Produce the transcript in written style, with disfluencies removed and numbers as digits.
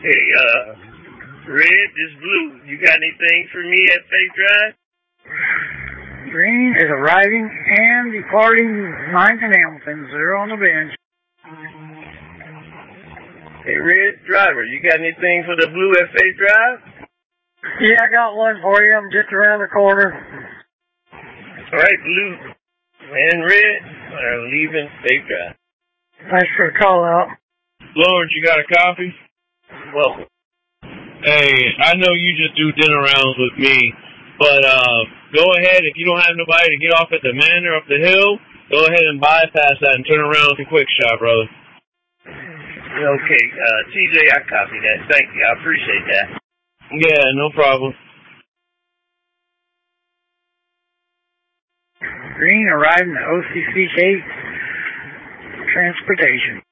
Hey, Red, this Blue. You got anything for me at Faith Drive? Green is arriving and departing 9th and Hamilton. They're on the bench. Hey, Red, driver, you got anything for the Blue at Faith Drive? Yeah, I got one for you. I'm just around the corner. All right, Blue and Red are leaving Faith Drive. Thanks for the call out. Lawrence, you got a copy? Welcome. Hey, I know you just do dinner rounds with me, but go ahead, if you don't have nobody to get off at the manor up the hill, go ahead and bypass that and turn around with a quick shot, brother. Okay, TJ, I copy that. Thank you. I appreciate that. Yeah, no problem. Green arriving at OCCK Transportation.